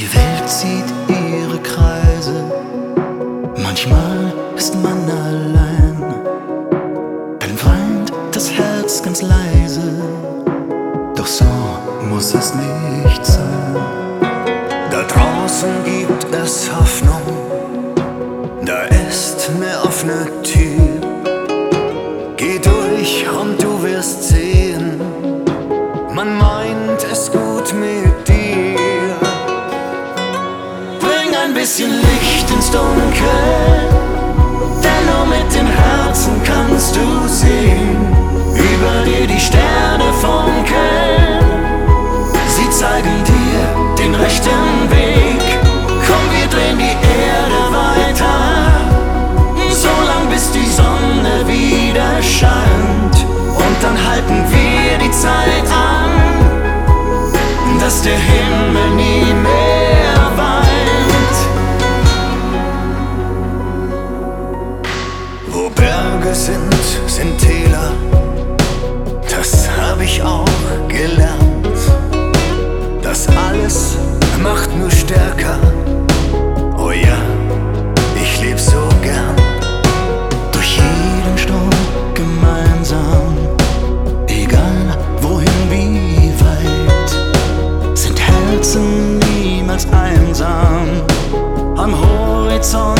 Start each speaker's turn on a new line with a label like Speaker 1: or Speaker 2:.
Speaker 1: Die Welt zieht ihre Kreise, manchmal ist man allein, dann weint das Herz ganz leise, doch so muss es nicht sein. Da draußen gibt es Hoffnung, da ist eine offene Tür. Geh durch und du wirst sehen, man meint es gut mit dir. Bring ein bisschen Licht ins Dunkel, denn nur mit dem Herzen kannst du sehen. Über dir die Sterne funkeln, sie zeigen dir den rechten Weg. Komm, wir drehen die Erde weiter, so lang bis die Sonne wieder scheint. Und dann halten wir die Zeit an, dass der Himmel nie mehr weint. Wo Berge sind, sind Täler, das hab ich auch gelernt. Das alles macht nur stärker, oh ja, ich leb so gern. Durch jeden Sturm gemeinsam, egal wohin, wie weit, sind Herzen niemals einsam. Am Horizont